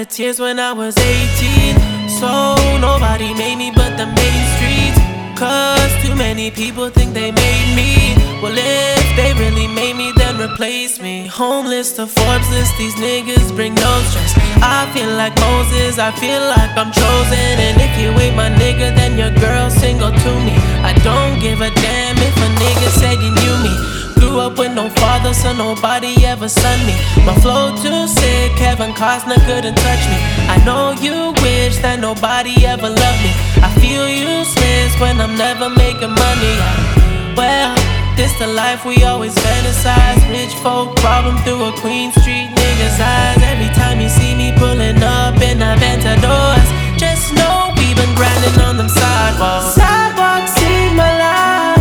shed tears when I was 18. So nobody made me but the main streets. Cause too many people think they made me. Well, if they really made me, then replace me. Homeless to Forbes list, these niggas bring no stress. I feel like Moses, I feel like I'm chosen. And if you ain't my nigga, then your girl single to me. I don't give a damn if a nigga said you knew me. Grew up with no father, so nobody ever son me. My flow too sick, Kevin Costner couldn't touch me. I know you wish that nobody ever loved me. I feel useless when I'm never making money. Well, this the life we always fantasize. Rich folk problem through a Queen Street nigga's eyes. Every time you see me pulling up in Aventadors, just know we been grinding on them sidewalks. Sidewalks in my life.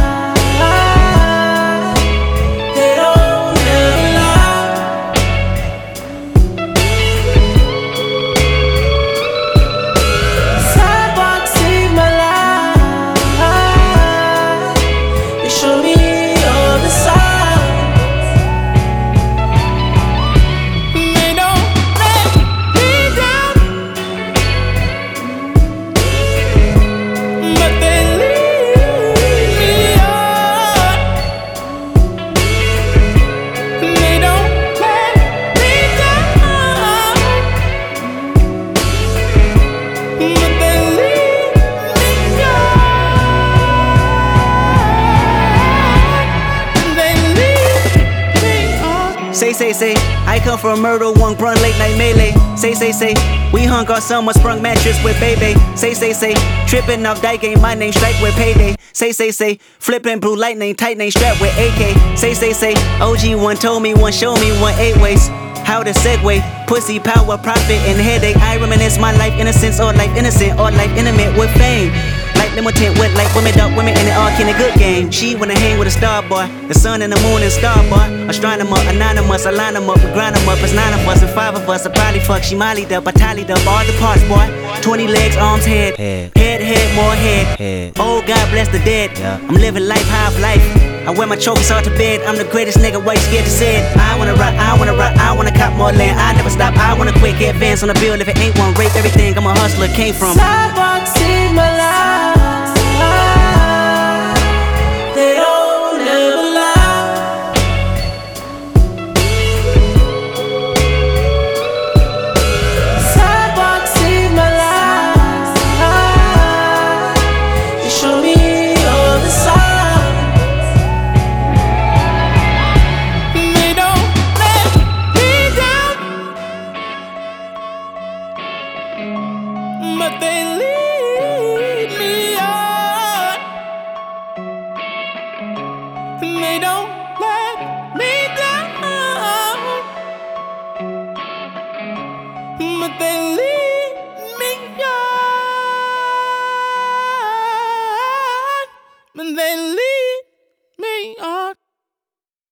Say, I come from murder, one run late night melee. Say, we hung our summer sprung mattress with baby. Say, tripping off dyke game, my name strike with payday. Say, flipping blue lightning, tight name strapped with AK. Say, OG one told me, one showed me, one 8 ways. How to segue, pussy, power, profit, and headache. I reminisce my life innocence, or life innocent, or life intimate with fame. Like limited with like women, dark women, and it all in a good game. She wanna hang with a star boy, the sun and the moon and star boy. Astronomer, anonymous, I line them up, we grind them up. It's 9 of us and 5 of us. I probably fuck, she mollied up, I tallied up all the parts, boy. 20 legs, arms, head, more head. Oh, God bless the dead. I'm living life, half life. I wear my trophies out to bed. I'm the greatest nigga, why you scared to say it? I wanna rock, I wanna cop more land. I never stop, I wanna quick advance on the bill. If it ain't one, rape everything, I'm a hustler, came from sidewalks in my life. They don't ever lie. Sidewalks in my life. They show me all the signs. They don't let me down, but they